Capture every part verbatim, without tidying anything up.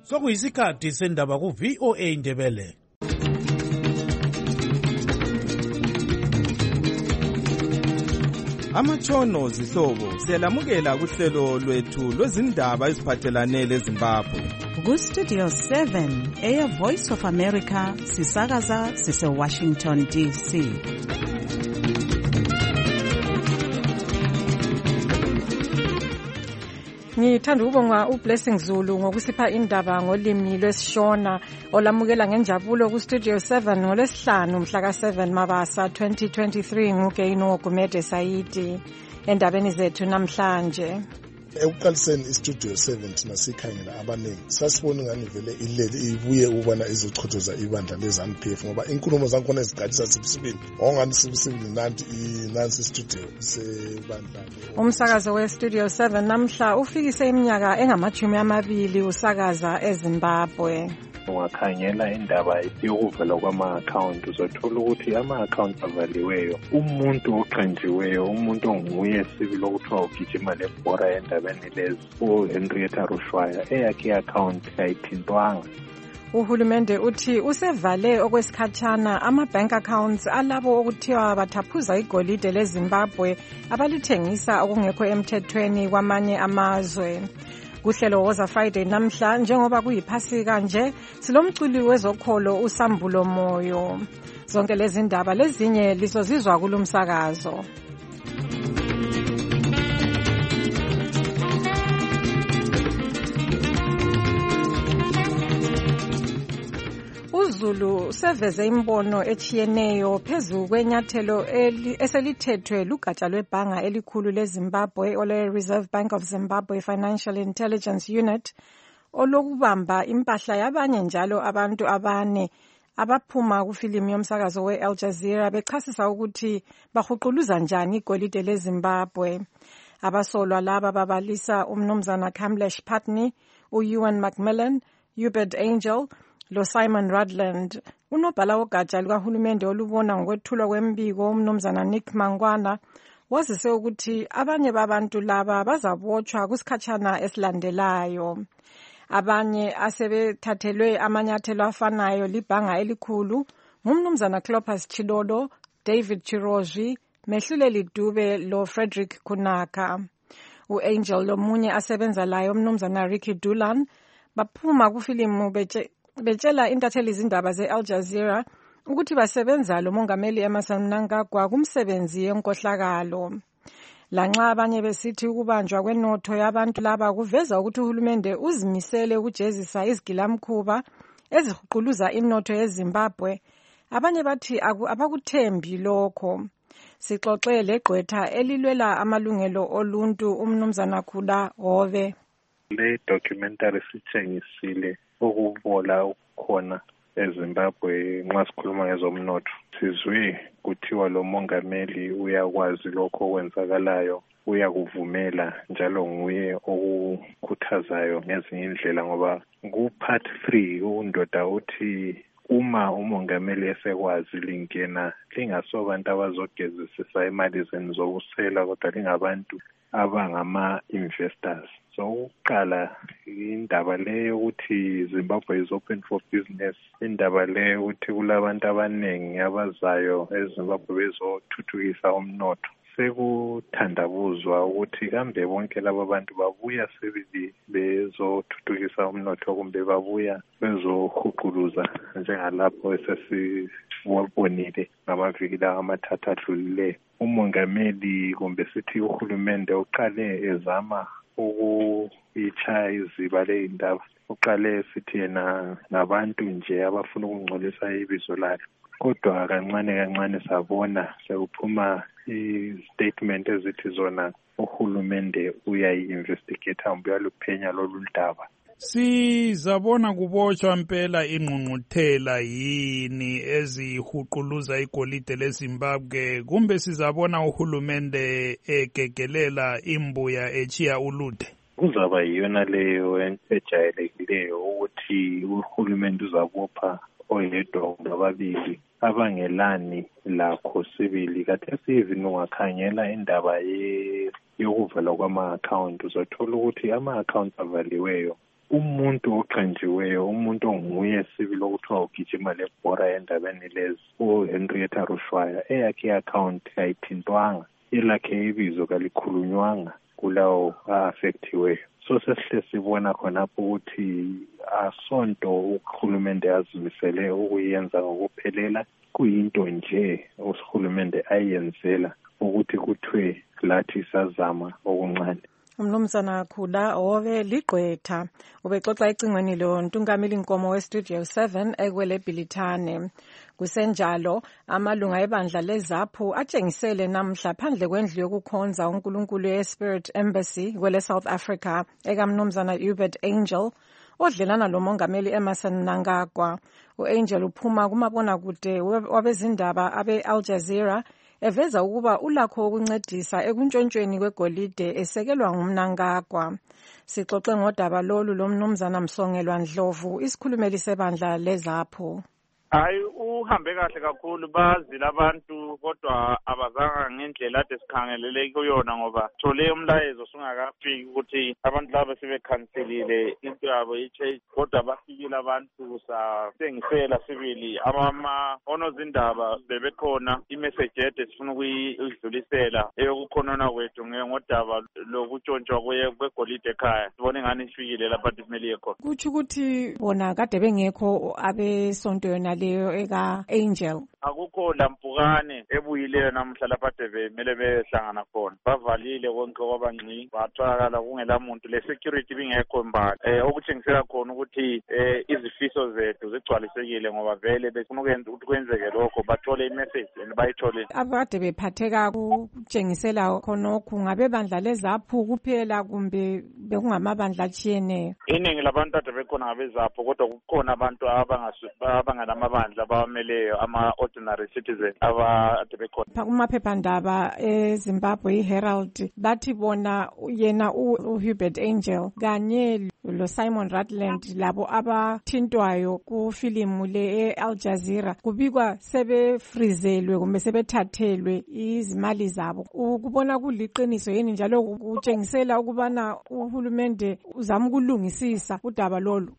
Sokuyisikhathi sendaba ku V O A Ndebele. Amatshono zihlobo siyalamukela kuhlelo lwethu lwezindaba eziphathelane leZimbabwe. Ku Studio seven, Air Voice of America, sisakaza sise Washington D C. Ngithanda ukubonga uBlessing Zulu ngokusipha indaba ngolimi lwesishona olamukela ngenjabulo ku Studio seven ngolesihlanu mhla ka seven Mabasa twenty twenty-three nguGeino Gumede Saidi endabeni zethu namhlanje. Ekuqaliseni iStudio seven thina sikhangela abaningi sasibona ngani vele ileli ibuye ukubona izochothoza ibandla leZANU-P F ngoba inkulumo zakhona ezigcatshisa sibisibili ongani sibisibili nanti inansi studio sebandla. Umsakazo weStudio seven namhla ufikise iminyaka engamachumi amabili usakaza eZimbabwe. Ungakhangela indaba yokuvela kwama-account uzothola ukuthi ama-account avaliweyo umuntu oqanjiweyo umuntu onguye sibili okuthiwa ugijima lebhora endabeni lezi uHenrietta Rushwaya eyakhe i-account ayithintwanga. Uhulumende uthi usevale okwesikhatshana ama-bank accounts alabo okuthiwa bathaphuza igolide leZimbabwe abalithengisa okungekho emthethweni kwamanye amazwe. Kuhlelo Woza Friday namhla njengoba kuyiphasika nje silomculi wezokholo uSambulo Moyo. Zonke lezi ndaba lezinye lisozizwa kulumsakazo. uZulu seveze imbono echiyeneyo phezu kwenyathelo eselithethwe lugatsha lwebhanga elikhulu leZimbabwe ole Reserve Bank of Zimbabwe Financial Intelligence Unit olokubamba impahla yabanye njalo abantu abane abaphuma kufilimu yomsakazo weAl Jazeera bechasisa ukuthi bahuquluza njani igolide leZimbabwe. Abasolwa laba babalisa umnumzana Kamlesh Patni, uEwan Macmillan, Hubert Angel lo Simon Rudland. Unobhala wogatsha likahulumende olubona ngokwethulwa kwembiko umnumzana Nick Mangwana wazise ukuthi abanye babantu laba bazabotshwa kusikhatshana esilandelayo. Abanye asebethathelwe amanyathelo afanayo libhanga elikhulu ngumnumzana Clopas Chidodo, David Chiroji, Mehluleli Dube lo Frederick Kunaka. UAngel lomunye asebenza layo umnumzana Ricky Dulan baphuma kufilimu beche betshela intatheli izindaba zeAl Jazeera ukuthi basebenza lo mongameli Emmerson Mnangagwa kumsebenzi yenkohlakalo. Lanxa abanye besithi ukubanjwa kwenotho yabantu laba kuveza ukuthi uhulumende uzimisele ukujezisa izigilamkhuba ezihuquluza inotho yeZimbabwe, abanye bathi abakuthembi lokho. Sixoxe legqwetha elilwela amalungelo oluntu umnumzana Khula Hove. Le documentary sitshengisile ukubola ukukhona eZimbabwe nxa sikhuluma ngezomnotho. Sizwe kuthiwa lo mongameli uyakwazi lokho okwenzakalayo, uyakuvumela njalo nguye okukhuthazayo ngezinye indlela ngoba ku-part three undoda uthi uma umongameli esekwazi lingena lingasobantu abazogezisisa imali zenu zokusela kodwa lingabantu abangama-investors. So ukuqala indaba leyo ukuthi Zimbabwe is open for business, indaba leyo ukuthi kulabantu abaningi abazayo eZimbabwe bezothuthukisa umnotho. Sekuthandabuzwa ukuthi kambe bonke laba bantu babuya sebili bezothuthukisa umnotho kumbe babuya bezohuquluza njengalapho esesibonile ngamaviki lawa amathathu adlulileyo. Umongameli kumbe sithi uhulumende uqale ezama ukuyitshaya iziba ley'ndaba. Uqale sithi yena ngabantu nje abafuna ukungcolisa ibizo lakhe. Kodwa kancane kancane sabona sekuphuma i-statement ezithi zona uhulumende uyayi-investigate umbe uyaluphenya lolu daba. Sizabona kubotshwa impela ingqungquthela yini ezihuquluza igolide leZimbabwe kumbe sizabona uhulumende egegelela imbuya echiya ulude? Kuzaba yiyona leyo ejayelekileyo ukuthi uhulumende uzabopha oyedwa ngababili abangelani lakho sibili. Kathesi even ungakhangela indaba ye yokuvela kwama-account uzothola ukuthi ama-account avaliweyo umuntu oqanjiweyo, umuntu onguye sibili okuthiwa ugijima lebhora endabeni lezi, uHenrietta Rushwaya, eyakhe i-account ayithintwanga, ilakhe ibizo kalikhulunywanga kulawo a-affectiweyo. So sesihle sibona khonapho ukuthi asonto uhulumende azimisele ukuyenza ngokuphelela, kuyinto nje uhulumende ayenzela ukuthi kuthiwe lathi sazama okuncane. Umnumzana Khula obe ligqwetha ubexoxa ecingweni lo Ntungamili Nkomo we-Studio seven ekwele Bhilithane. Kusenjalo amalunga ebandla lezaphu atshengisele namhla phandle kwendlu yokukhonza uNkulunkulu ye-Spirit Embassy kwele South Africa ekaMnumzana Hubert Angel odlelana lo Mongameli Emmerson Mnangagwa. U-Angel uphuma kumabonakude wabezindaba abe-Al Jazeera eveza ukuba ulakho ukuncedisa ekuntshontshweni kwegolide esekelwa nguMnangagwa. Sixoxe ngodaba lolu lomnumzana Msongelwa Ndlovu, isikhulumeli sebandla lezapho. Hayi uhambe kahle kakhulu, bazile abantu kodwa abazanga ngendlela ade sikhangelele kuyona, ngoba thole umlayezo sungakafiki ukuthi abantu laba sebekhanselile into yabo i-church, kodwa bafikile abantu sasengisela sibili abama onozindaba bebekhona imessage ede sifuna ukuyidlulisela eyokukhonona kwethu ngodaba lokutshontshwa kwegolide ekhaya. Sibone ngani ifikile lapha kumele yekho. Kuthi ukuthi bona kade bengekho abesonto yona leyo eka Angel. Akukho lampukane ebuyileyo namhla lapha bemele behlangana khona. Bavalile konke kwabangci, batholakala kungela muntu, le security bingekho mbali. Eh okutshengisela khona ukuthi eh izifiso zethu zigcwalisekile ngoba vele befuna ukwenza ukuthi kwenzeke lokho, bathole imessage bayithole. Abade bephatheka kutshengisela khonokho ngabe bandla lezaphu kuphela kumbe bekungamabandla achiyeneyo. Iningi labantu ade bekhona ngabezapho, kodwa kukhona abantu abanganamabandla abameleyo, ama ordinary citizens abade bekhona. Kumaphephandaba eZimbabwe iHerald bathi bona yena uHubert Angel kanye lo Simon Rutland labo abathintwayo kufilimu le eAl Jazeera kubikwa sebefrizelwe kumbe sebethathelwe izimali zabo. Ukubona kuliqiniso yini njalo kutshengisela ukubana uhulumende uzama ukulungisisa udaba lolu?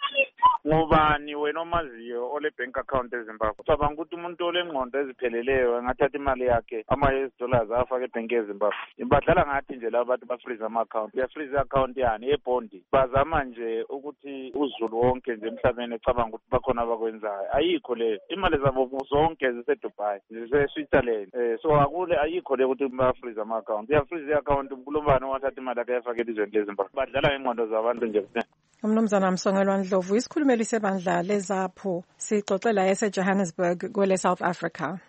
Ngubani wena omaziyo ole bank account eZimbabwe? Cabanga ukuthi umuntu olengqondo ezipheleleyo engathatha imali yakhe ama-U S dollars afake ebank eZimbabwe. Badlala ngathi nje laba bantu bafreeze ama-account. Uyafreeze account yani ebhondi. Bazama nje ukuthi uzulu wonke nje emhlabeni ecabanga ukuthi bakhona abakwenzayo. Ayikho le. Imali zabo zonke zise-Dubai, zise-Switzerland. Eh so akule ayikho le ukuthi bafreeze ama-account. Uyafreeze i-account unkulumbani owathatha imali yakhe yafake elizweni leZimbabwe. Badlala ngengqondo zabantu nje kuphela. Umnumzana Msongelwa Ndlovu, isikhulumeli sebandla lezapho, sixoxela eseJohannesburg kwele South Africa.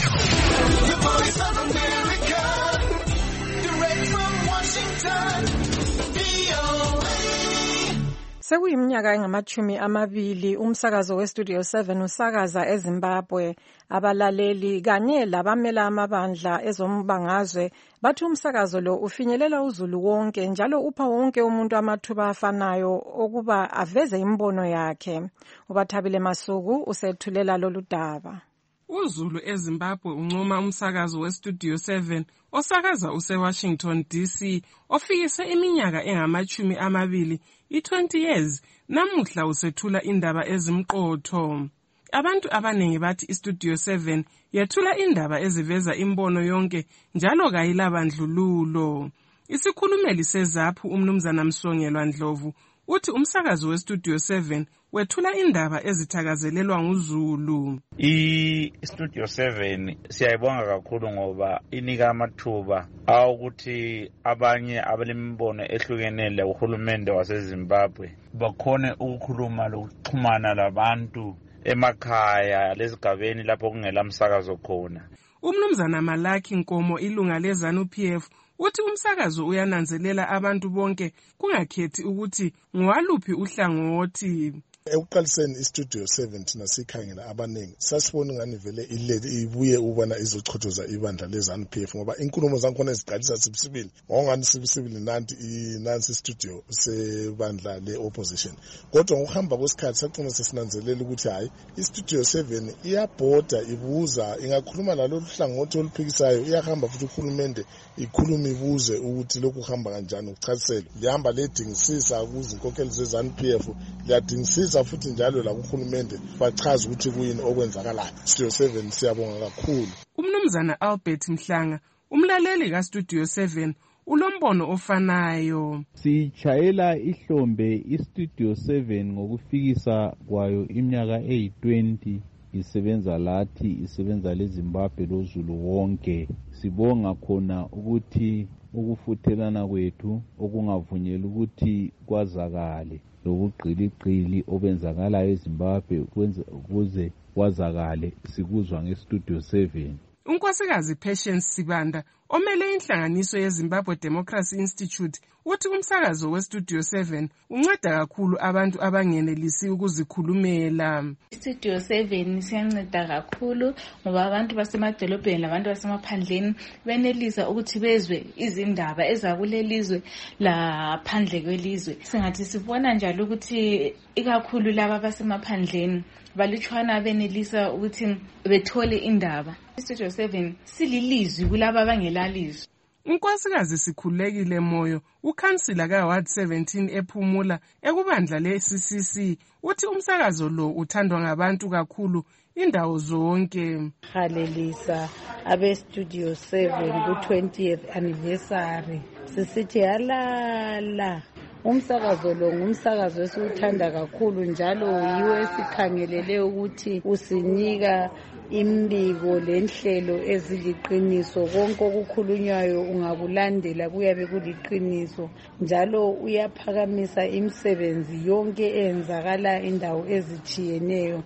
Sekuyiminyaka engamachumi amabili umsakazo weStudio seven usakaza eZimbabwe. Abalaleli kanye labamela amabandla ezombangazwe bathi umsakazo lo ufinyelela uzulu wonke njalo upha wonke umuntu amathuba afanayo okuba aveze imbono yakhe. Ubathabile Masuku usethulela lolu daba. UZulu eZimbabwe uncoma umsakazo weStudio seven osakaza useWashington D C ofikise iminyaka engamachumi amabili i-twenty years namuhla usethula indaba ezimqotho. Abantu abanengi bathi iStudio seven yethula indaba eziveza imbono yonke njalo kayilabandlululo. Isikhulumeli sezaphu umnumzana Msongelwa Ndlovu uthi umsakazo weStudio seven wethula indaba ezithakazelelwa nguZulu. iStudio seven siyayibonga kakhulu ngoba inika amathuba awukuthi abanye abalembono ehlukenele uhulumende waseZimbabwe bakhone ukukhuluma lokuxhumana labantu emakhaya lezigabeni lapho kungela msakazo khona. Umnumzana Malaki Nkomo ilunga leZANU P F uthi umsakazo uyananzelela abantu bonke kungakhethi ukuthi ngwaluphi uhlangothi. Ekuqaliseni istudio seven thina sikhangela abaningi sasibona ngani vele ileli ibuye ubona izochothoza ibandla leZANU P F ngoba inkulumo zankhona eziqalisa sibisibili ngokungani sibisibili nanti inansi studio sebandla leopposition. Kodwa ngokuhamba kwesikhathi saqina sesinanzelela ukuthi hayi istudio seven iyabhoda ibuza ingakhuluma nalolu hlangothi oluphikisayo iyahamba futhi uhulumende ikhuluma ibuze ukuthi lokhu kuhamba kanjani ukuchasisela lihamba ledingisisa kuzinkokheli zeZANU P F liyadingisisa futhi njalo la kuhulumende bachaza ukuthi kuyini okwenzakalayo. Studio seven siyabonga kakhulu. Umnumzana Albert Mhlanga umlaleli kaStudio seven ulombono ofanayo. Sichayela ihlombe iStudio seven ngokufikisa kwayo iminyaka eyi twenty isebenza lathi isebenza leZimbabwe lozulu wonke. Sibonga khona ukuthi ukufuthelana kwethu okungavunyela ukuthi kwazakale lobuqiliqili obenzakalayo eZimbabwe ukuze kwazakale sikuzwa ngeStudio seven. Unkosikazi Patience Sibanda omele inhlanganiso yeZimbabwe Democracy Institute uthi umsakazo weStudio seven unceda kakhulu abantu abangenelisi ukuzikhulumela. iStudio seven siyanceda kakhulu ngoba abantu basemadolobheni labantu basemaphandleni benelisa ukuthi bezwe izindaba ezakulelizwe laphandle kwelizwe. Singathi sibona njalo ukuthi ikakhulu laba basemaphandleni balutshwana benelisa ukuthi bethole indaba. iStudio seven sililizwi kulabo abangelalizwi. Unkosikazi Sikhulekile Moyo ukhansila kaWard seventeen ephumula ekubandla le-C C C uthi umsakazo lo uthandwa ngabantu kakhulu indawo zonke. Halelisa abe-Studio seven ku-twentieth anniversary sisithi halala. Umsakazo lo ngumsakazo esiwuthanda kakhulu njalo yiwo esikhangelele ukuthi usinika imbiko lenhlelo eziliqiniso. Konke okukhulunywayo ungakulandela kuyabe kuliqiniso njalo uyaphakamisa imisebenzi yonke eyenzakala indawo ezitshiyeneyo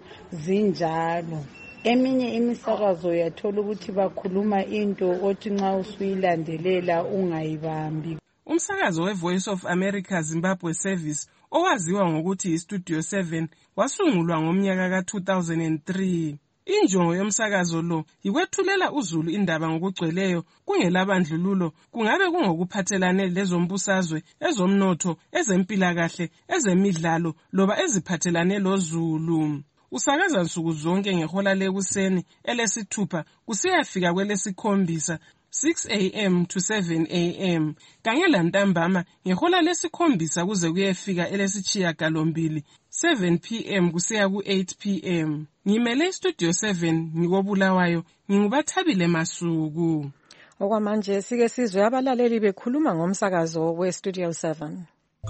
zinjalo. Eminye imisakazo yathola ukuthi bakhuluma into othi nxa usuyilandelela ungayibambi. Umsakazo weVoice of America Zimbabwe Service owaziwa ngokuthi iStudio seven wasungulwa ngomnyaka ka two thousand three. Injongo yomsakazo lo yikwethulela uzulu indaba ngokugcweleyo kungelabandlululo, kungabe kungokuphathelane lezombusazwe, ezomnotho, ezempilakahle, ezemidlalo loba eziphathelane lozulu. Usakaza nsuku zonke ngehola lekuseni elesithupha kusiyafika kwelesikhombisa six a m to seven a m kanye lantambama ngehola lesikhombisa kuze kuyefika elesitshiyagalombili seven p m kusiya ku eight p m Ngimele iStudio seven ngikobulawayo ngingubathabile Masuku. Okwamanje sike sizwe abalaleli bekhuluma ngomsakazo weStudio seven.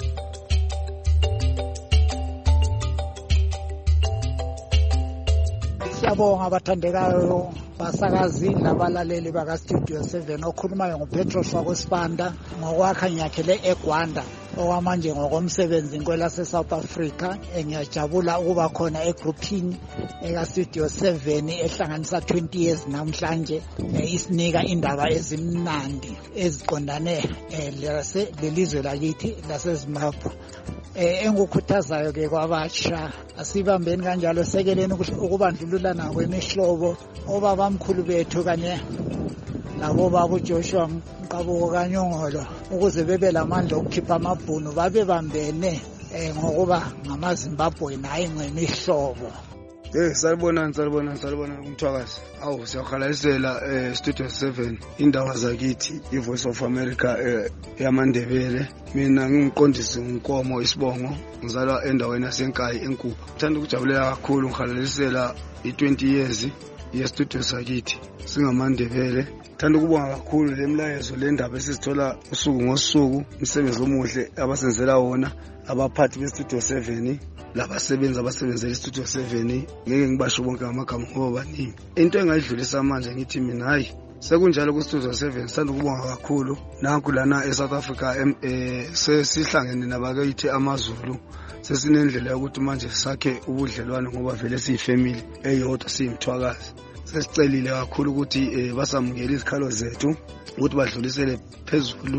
Siyabonga abathandekayo basakazi labalaleli bakaStudio seven okhulumayo nguPetro Shwakwesibanda ngokwakha nyakhele eGwanda okwamanje ngokomsebenzi kwelase South Africa. Ngiyajabula ukuba khona egrouphini ekaStudio seven ehlanganisa twenty years namhlanje isinika indaba ezimnandi eziqondane lelizwe lakithi laseZimbabwe. Engukhuthazayo ke kwabatsha asibambeni kanjalo sekeleni ukubandlululana kwemihlobo obabamkhulu bethu kanye labo babu Joshua Mqabuko kaNyongolo ukuze bebe lamandla okukhipha amabhunu babe bambene ngokuba ngamaZimbabwe naye ngemihlobo. Eh salibona salibona salibona umthwakazi. Awu siyakhalalisela eh Studio seven indawo zakithi iVoice of America eh yamandebele. Mina ngimqondisi unkomo isibongo ngizalwa endaweni yasenkayi enkulu. Ngithanda ukujabulela kakhulu ngikhalalisela i-twenty years yeStudio sakithi singamandebele. Ngithanda ukubonga kakhulu lemlayezo lendaba esizithola usuku ngosuku umsebenzi omuhle abasenzela wona abaphathi beStudio seven labasebenzi abasebenzela iStudio seven. Ngeke ngibasho bonke amagama ngoba baningi. Into engayidlulisa manje ngithi mina hayi sekunjalo kuStudio seven sithanda ukubonga kakhulu nanku lana eSouth Africa eh sesihlangene nabakithi amaZulu sesinendlela yokuthi manje sakhe ubudlelwane ngoba vele siyifamily eyodwa siyimthwakazi. Sesicelile kakhulu ukuthi basamukele izikhalo zethu ukuthi badlulisele phezulu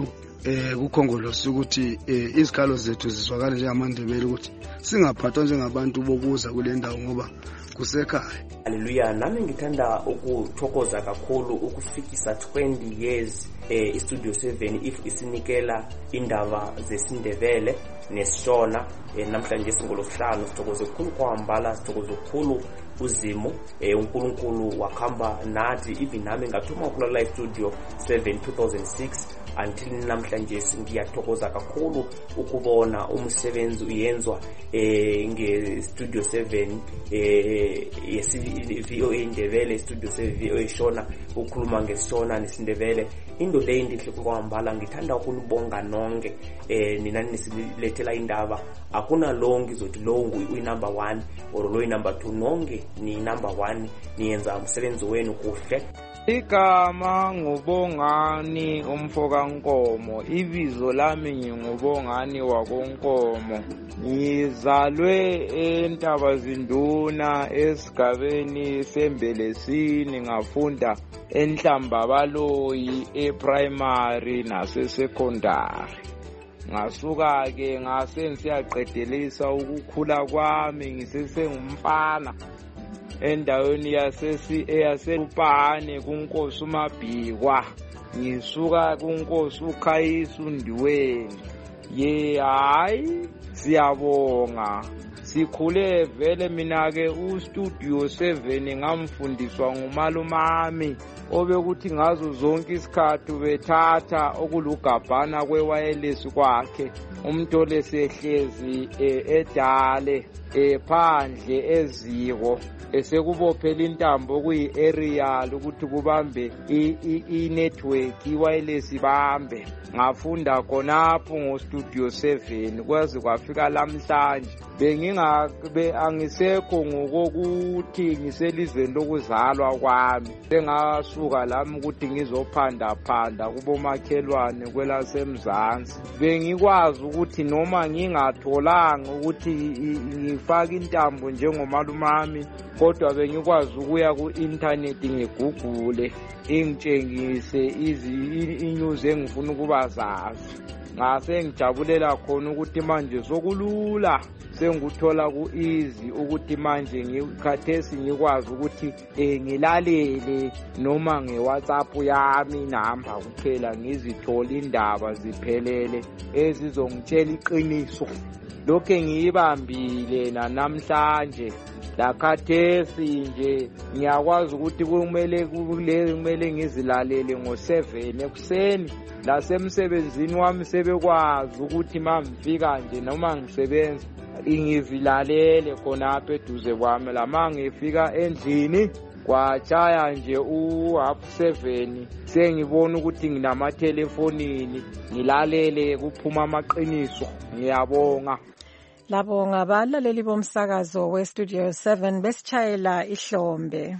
eh kukhongolose ukuthi izikhalo zethu zizwakale njengamandebele ukuthi singaphathwa njengabantu bokuza kule ndawo ngoba kusekhaya. Haleluya. Nami ngithanda ukuthokoza kakhulu ukufikisa twenty years eh iStudio seven if isinikela indaba zesiNdebele nesishona. Eh, namhlanje singolosihlanu sithokoze kukhulu kwambala, sithokoze kukhulu uzimo eh uNkulunkulu wakhamba nathi even nami ngathuma kula live studio seven two thousand six until namhlanje ngiyathokoza kakhulu ukubona umsebenzi uyenzwa eh nge Studio seven eh yesi V O A Ndebele Studio seven V O A Shona ukhuluma ngesishona nesindebele. Into le indihle kwambala ngithanda ukunibonga nonke eh nina nisilethela indaba. Akuna longi zothi longu uyi number one or lo number two, nonke ni number one, niyenza umsebenzi wenu kuhle. Igama ngubongani umfoka Nkomo, ibizo lami ngingubongani wakoNkomo. Ngizalwe eNtabazinduna esigabeni seMbelesini, ngafunda eNhlambabaloyi ePrimary nase secondary. Ngasuka ke ngase ngisiyaqedelisa ukukhula kwami ngisesengumfana endaweni yasesi eyaseLupane kuNkosi uMabhikwa. Ngisuka kuNkosi uKhayisa uNdiweni. Ye hayi siyabonga, sikhule vele mina ke uStudio seven ngamfundiswa ngumalumami obekuthi ngazo zonke isikhathi bethatha okulugabhana kwewayelesi kwakhe umntole sehlezi edale ephandle eziko esekubophela intambo kuyi aerial ukuthi kubambe i network iwayelesi bambe. Ngafunda khonapho ngoStudio seven kwaze kwafika lamhlanje. Bengingabe angisekho ngokuthi ngiselizweni lokuzalwa kwami, bengasuka lami ukuthi ngizophanda phanda kubomakhelwane kwelasemzansi. Bengikwazi ukuthi noma ngingatholanga ukuthi ngifake intambo njengomalumami, kodwa bengikwazi ukuya ku-internet ngigugule ingitshengise inews engifuna ukuba zazi. Ngase ngijabulela khona ukuthi manje sokulula senguthola ku-easy ukuthi manje ngikhathesi ngikwazi ukuthi ngilalele noma nge-WhatsApp yami namba kuphela ngizithola indaba ziphelele ezizongitshela iqiniso. Lokho ngiyibambile namhlanje lakhathesi nje ngiyakwazi ukuthi kumele kule kumele ngizilalele ngo seven ekuseni. Lasemsebenzini wami sebekwazi ukuthi mangifika nje noma ngisebenza ingizilalele khona apha eduze kwami. Lama ngifika endlini kwatshaya nje u half seven sengibona ukuthi nginamathelefonini ngilalele kuphuma amaqiniso. Ngiyabonga. Labo ngabalaleli bomsakazo weStudio seven besitshayela ihlombe.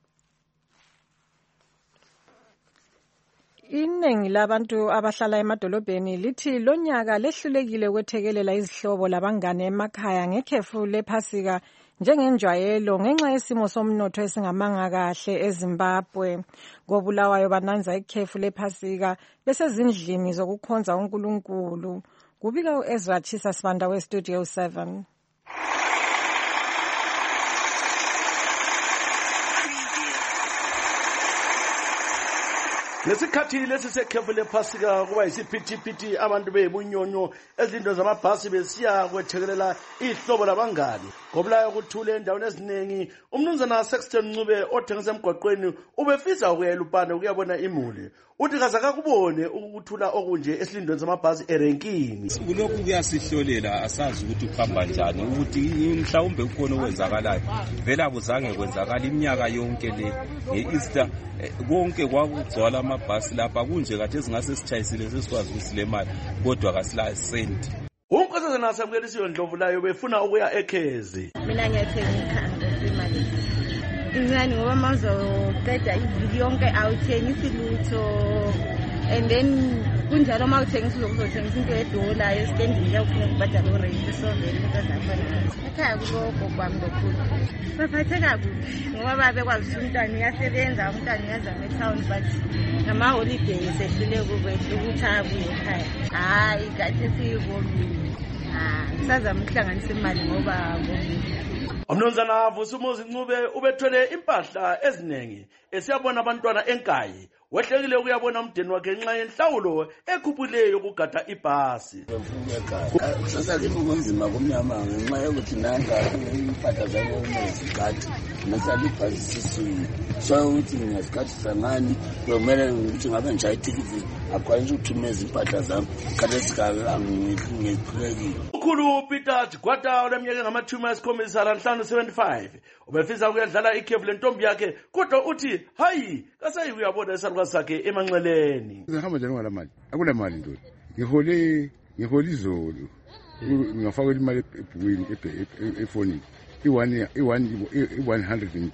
Iningi labantu abahlala emadolobheni lithi lonyaka lehlulekile ukwethekelela izihlobo labangane emakhaya ngekhefu lephasika njengenjwayelo ngenxa yesimo somnotho esingamanga kahle eZimbabwe. Ngobulawayo bananza ikhefu lephasika besezindlini zokukhonza uNkulunkulu. Kubika uEzra Chisa Sibanda weStudio seven. Lesikhathi lesi sekhefu lephasika kuba yisiphithiphithi abantu bebunyonyo ezindo zamabhasi besiya kwethekelela ihlobo labangani. Ngobulayo kuthule endaweni eziningi umnumzana Sexton Ncube othengisa emgwaqweni ubefisa ukuya eLupane ukuyabona imuli. Uthi kazaka kubone ukuthula okunje esilindweni zamabhasi erenkini. Kulokhu kuyasihlolela asazi ukuthi kuhamba njani, ukuthi mhlawumbe ukhona okwenzakalayo. Vela kuzange kwenzakala iminyaka yonke le ngeEaster konke kwakugcwala amabhasi lapha kunje kade singase sichayisile sesikwazi ukusilemali kodwa kasila senti. Unkosazana Samkelisiwe Ndlovulayo befuna ukuya eKhezi. Mina ngiyathenga ikhanda semali. Ingani ngoba mazoqeda iviki yonke awuthengisi lutho. and then kunjalo uma uthengisa uzokuzothengisa into edola esitendini kuyawufuna ukubhadala urate so vele into zakhona ekhaya kuloko kwami kakhulu baphatheka kubi ngoba babekwazi ukuthi umntwana uyasebenza umntwana uyazama etown but nama-holiday sehlule kukwethu ukuthi abuye ekhaya hhayi kathi siyikomile hayi kusazama ukuhlanganisa imali ngoba komile. Umnumzana Vusumuzi Ncube ubethwele impahla eziningi esiyabona abantwana enkayi wehlekile ukuyabona umndeni wakhe ngenxa yenhlawulo ekhuphuleyo yokugada ibhasi. Sasake kunzima kumnyama ngenxa yokuthi nanga impahla zayo nezigadi nasali ibhasi siswini so ukuthi ngesikhathi sangani kumele ukuthi ngabe nje itikiti akwanise ukuthumeza impahla zami kade sikala ngikhulekile. Ukhulu Peter Gwata oleminyaka ngamathumi ayisikhombisa lanhlanu seventy-five ubefisa ukuyadlala ikhefu lentombi yakhe kodwa uthi hayi kasayi uyabona isalukazi sakhe emanxeleni. Ngihamba njani ngala mali akula mali ndoda ngihole ngihole izolo ngafaka imali ebhukwini efonini i1 i1 one hundred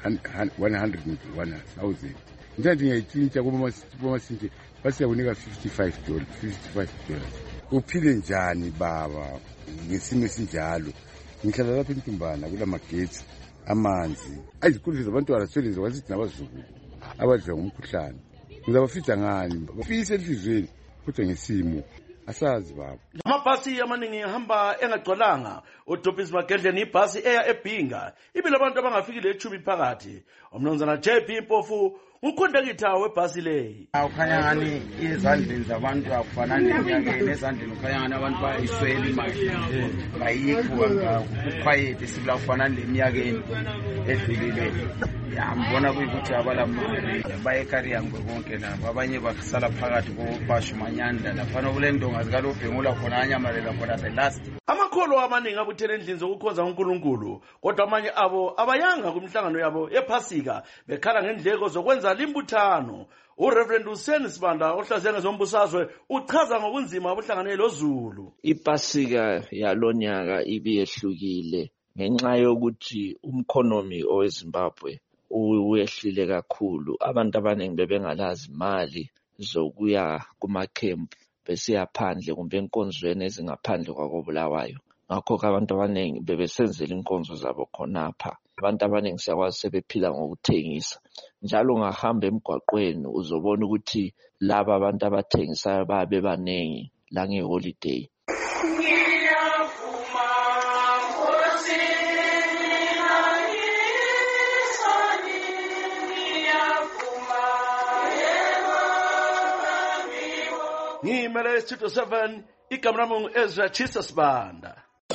one hundred one thousand njengoba ngiyayitshintsha kuba masintshe basiya kunika fifty-five dollars fifty-five dollars. Uphile njani baba ngesimo esinjalo ngihlala lapha eNtumbana kula magetsi amanzi ayizikulu zabantwana sitholenze kwasithi nabazukulu abadla ngomkhuhlane ngizabafisa ngani bafise enhlizweni kodwa ngesimo asazi baba. Amabhasi amaningi ahamba engagcwalanga uDobis Magedleni ibhasi eya eBhinga ibile abantu abangafikile echumi phakathi. Umnumzana J P Mpofu ukhondakitha webhasi leyi. Awukhanya ngani izandleni zabantu akufanani neminyakeni ezandleni ukhanya ngani abantu bayiswela imali bayikho quiet sibula kufanani leminyakeni edlulileyo. Yambona kuyikuthi abalamali bayekhariya ngobonke nabo abanye basala phakathi kobashumanyanda lapha kule ndonga zikalobhengula khona anyamalela khona the last. Amakholo amaningi abuthele endlini zokukhonza uNkulunkulu kodwa amanye abo abayanga kumhlangano yabo ephasika bekhala ngendleko zokwenza limbuthano. uReverend Hussein Sibanda ohlaziya ngezombusazwe uchaza ngobunzima obuhlangane loZulu. Ipasika yalonyaka ibiyehlukile ngenxa yokuthi umkhonomi oweZimbabwe uyehlile kakhulu. Abantu abaningi bebengalazi imali zokuya kumakhempu besiya phandle kumbe enkonzweni ezingaphandle kwakoBulawayo. Ngakho-ke abantu abaningi bebesenzela inkonzo zabo khonapha. Abantu abaningi siyakwazi sebephila ngokuthengisa. Njalo ungahamba emgwaqweni uzobona ukuthi laba abantu abathengisayo babe baningi la ngeholiday. Ngimele Studio seven igama lami Ezra Chisa Sibanda.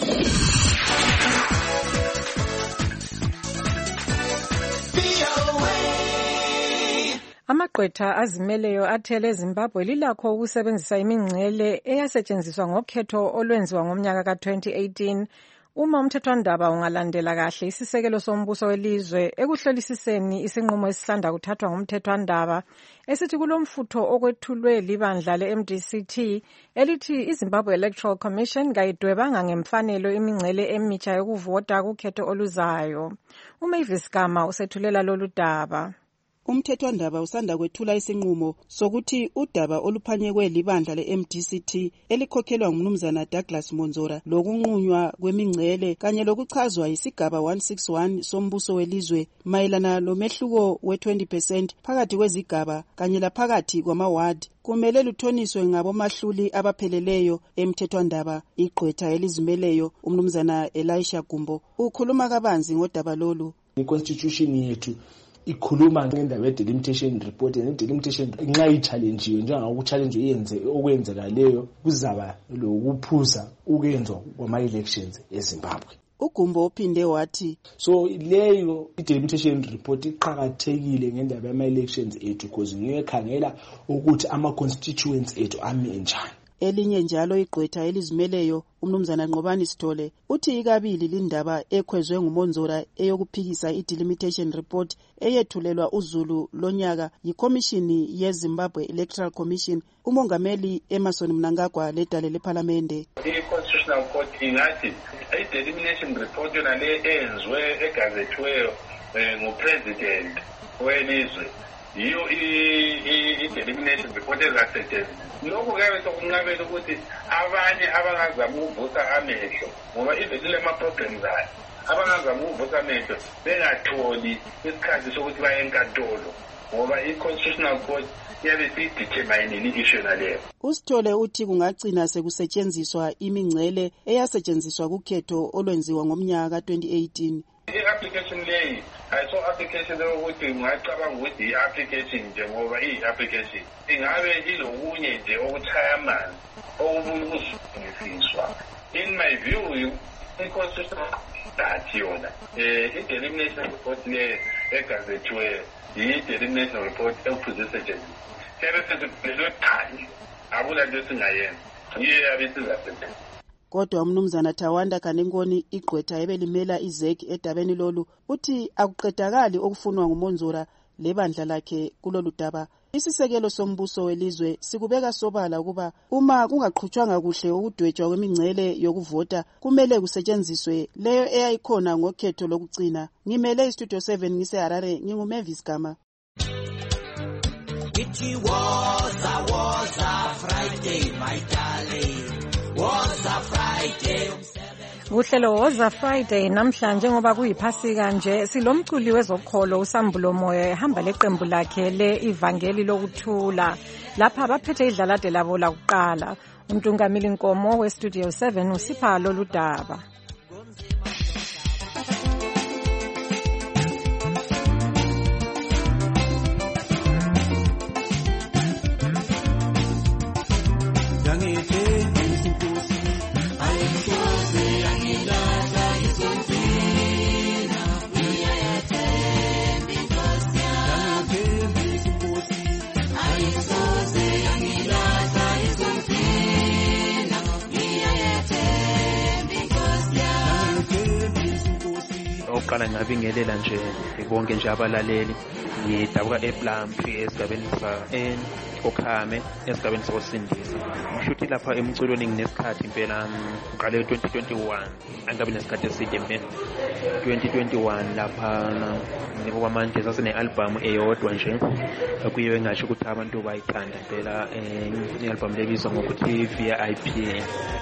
Amagqwetha azimeleyo athele eZimbabwe lilakho ukusebenzisa imingcele eyasetshenziswa ngokhetho olwenziwa ngomnyaka ka twenty eighteen uma umthethwandaba ungalandela kahle isisekelo sombuso welizwe ekuhlolisiseni isinqumo esisanda kuthathwa ngumthethwandaba esithi kulomfutho okwethulwe libandla le-M D C T elithi iZimbabwe Electoral Commission kayidwebanga ngemfanelo imingcele emitsha yokuvota kukhetho oluzayo. uMavis Gama usethulela lolu daba. Umthethwandaba usanda kwethula isinqumo sokuthi udaba oluphanyekwe libandla le-M D C T elikhokhelwa ngumnumzana Douglas Monzora lokunqunywa kwemingcele kanye lokuchazwa isigaba one sixty-one sombuso welizwe mayelana lomehluko we twenty percent phakathi kwezigaba kanye laphakathi kwamawadi kumele luthoniswe ngabomahluli abapheleleyo emthethwandaba. Igqwetha elizimeleyo umnumzana Elisha Gumbo ukhuluma kabanzi ngodaba lolu. I-constitution yethu ikhuluma ngendaba ye-delimitation report and delimitation nxa i-challenjiwe njengokuchallenge yenze okwenzekaleyo kuzaba lokuphuza ukuyenzwa kwama-elections eZimbabwe. uGumbo uphinde wathi so leyo i-delimitation report iqhakathekile ngendaba yama-elections ethu because ngiyekhangela ukuthi ama-constituents ethu ame njani. Elinye njalo igqwetha elizimeleyo umnumzana Nqobani Sithole uthi ikabili lindaba ekhwezwe nguMonzora eyokuphikisa i-delimitation report eyethulelwa uZulu lonyaka yikomishini yeZimbabwe Electoral Commission. Umongameli Emerson Mnangagwa ledale leParlamente i-Constitutional Court ingathi i-delimitation report yona le eyenzwe egazethweyo ngupresident welizwe yiyo i-elimination report ezasetshenziswa. Lokhu kuyabe sokunqabela ukuthi abanye abangazama ukuvusa amehlo ngoba ivelile ama-problems ayo, abangazama ukuvusa amehlo bengatholi isikhathi sokuthi baye enkantolo ngoba i-constitutional court yabe siyidetermine i-issue naleyo. Usithole uthi kungagcina sekusetshenziswa imingcele eyasetshenziswa kukhetho olwenziwa ngomnyaka ka twenty eighteen. I-application leyi ayiso application yokuthi ngacabanga ukuthi i-application nje ngoba iyi-application ingabe ilokunye nje okuchaya amanzi okubulungisiswa. In my view, i-constitutional that yona i-elimination report le egazethiweyo yi-elimination report ekufuze isetshenziswe. Sebe sesiphelelwe phandle akula nto esingayenza yiyo yabe sizasetshenziswa. Kodwa umnumzana Thawanda Kanengoni igqwetha ebelimela izek edabeni lolu uthi akuqedakali okufunwa nguMonzora lebandla lakhe kulolu daba. Isisekelo sombuso welizwe sikubeka sobala ukuba uma kungaqhutshwanga kuhle ukudwetshwa kwemingcele yokuvota kumele kusetshenziswe leyo eyayikhona ngokhetho lokugcina. Ngimele iStudio seven ngise Harare, nginguMavis Gama. It was a was a Friday, my darling. Was a Friday. Uhlelo Woza Friday namhlanje ngoba kuyiphasika nje silomculi wezokholo uSambulo Moyo ehamba leqembu lakhe leivangeli lokuthula lapha abaphethe idlalade labo la kuqala. Untungamili Nkomo weStudio seven usipha lolu daba. Oqala ngabingelela nje bonke nje abalaleli ngidabuka ePlampi esigabeni sa en okhame esigabeni sokosindisa. Ngishuthi lapha emculweni nginesikhathi impela ngiqale twenty twenty-one angabe nesikhathi eside mina twenty twenty-one lapha ngoba manje sasine album eyodwa nje akuyiwe ngasho ukuthi abantu bayithanda impela i album lebizwa ngokuthi V I P.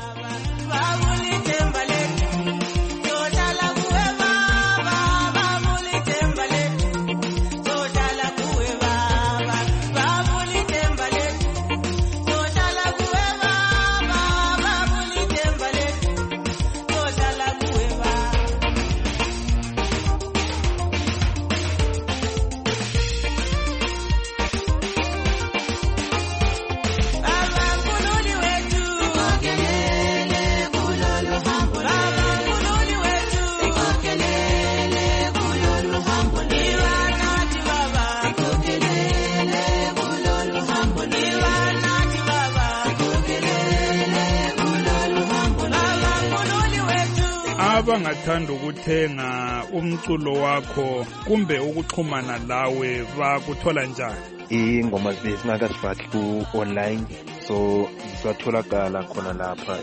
Abangathanda ukuthenga umculo wakho kumbe ukuxhumana lawe bakuthola njani? Ingoma zingakazifaki ku online so zisatholakala khona lapha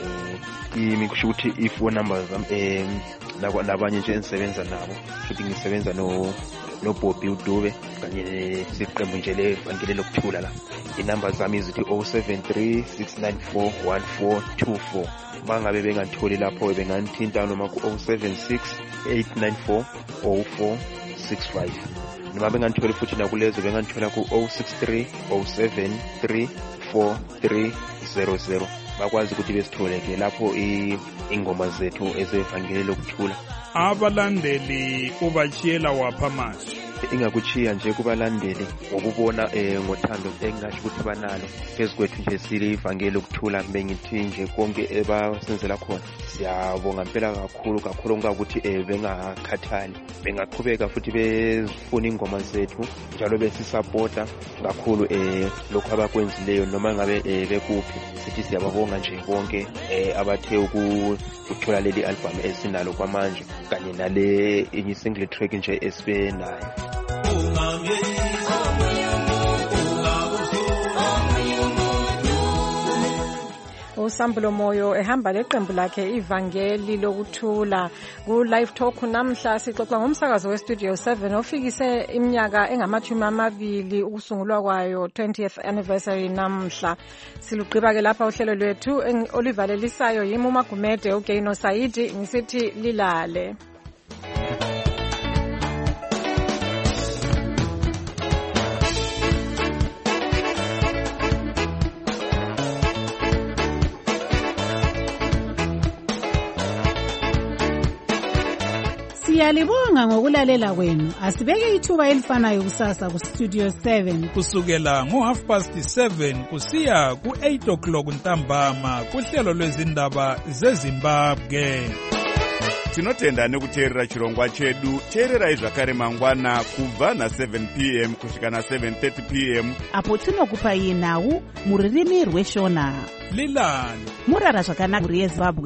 imi kusho ukuthi ifone number zami eh labanye nje engisebenza nabo futhi ngisebenza no no Bobby Udube kanye nesiqembu nje levangeli lokuthula la. Inumber zami izithi oh seven three six nine four one four two four. Bangabe bengatholi lapho benganthinta noma ku oh seven six eight nine four oh four six five. Noma bengatholi futhi nakulezo benganthola ku oh six three oh seven three four three zero zero. Bakwazi ukuthi besitholeke lapho ingoma zethu ezevangeli lokuthula. Abalandeli ubachiyela wapha masu ingakuchiya nje kubalandeli ngokubona ngothando engasho ukuthi banalo phezukwethu nje sile ivangeli lokuthula bengithi nje konke ebasenzela khona siyabonga impela kakhulu kakhulu ngakuthi bengakhathali bengaqhubeka futhi bezifuna ingoma zethu njalo besisupporta kakhulu lokho abakwenzileyo noma ngabe bekuphi sithi siyababonga nje bonke abathe ukuthola leli album esinalo kwamanje kanye nale inyi single track nje esibenayo. uSambulo Moyo ehamba leqembu lakhe ivangeli lokuthula ku live talk namhla sixoxa ngomsakazo we Studio seven ofikise iminyaka engamachumi amabili ukusungulwa kwayo twentieth anniversary namhla. Silugqiba ke lapha uhlelo lwethu olivalelisayo yimi uMagumede uGeino Saidi ngisithi lilale. Siyalibonga ngokulalela kwenu. Asibeke ithuba elifanayo kusasa ku Studio seven kusukela ngo half past seven kusiya ku eight o'clock ntambama kuhlelo lwezindaba zeZimbabwe. Tinotenda nekuteerera chirongwa chedu. Teererai zvakare mangwana kubva na seven p m kusvika na seven thirty p m apo tinokupai nhau muririmi rweshona. Lilani murara zvakanaka muri yeZimbabwe.